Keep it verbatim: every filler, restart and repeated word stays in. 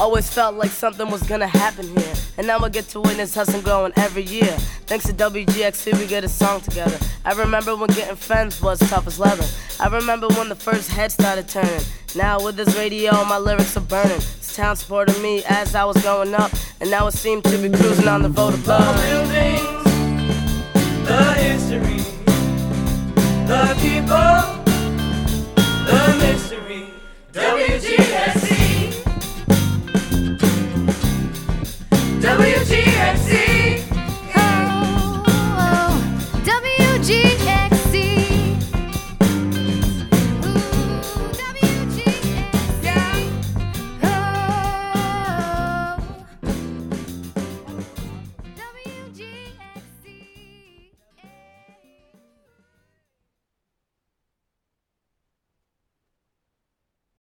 Always felt like something was gonna happen here, and now I get to witness hustling growing every year. Thanks to W G X C, we get a song together. I remember when getting friends was tough as leather. I remember when the first head started turning. Now with this radio, my lyrics are burning. This town supported me as I was growing up, and now it seemed to be cruising on the road of love. The buildings, the history, the people, the mystery. W G